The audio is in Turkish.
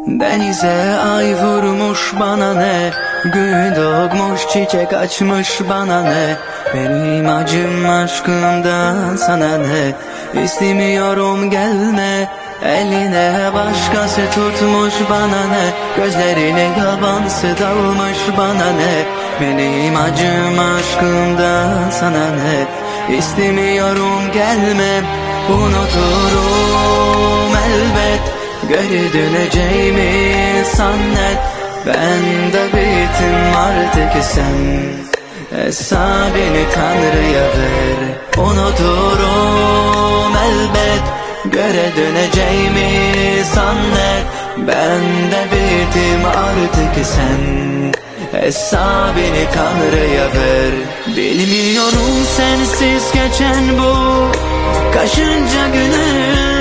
Denize ay vurmuş bana ne, gül doğmuş çiçek açmış bana ne. Benim acım aşkımdan sana ne, istemiyorum gelme. Eline başkası tutmuş bana ne, gözlerine yabansı dalmış bana ne. Benim acım aşkımdan sana ne, istemiyorum gelme. Unuturum elbet, geri döneceğimi zannet. Ben de bittim artık sen, hesabını Tanrı'ya ver. Unuturum elbet, göre döneceğimi zannet. Ben de bittim artık sen, hesabını Tanrı'ya ver. Bilmiyorum sensiz geçen bu kaçıncı günüm.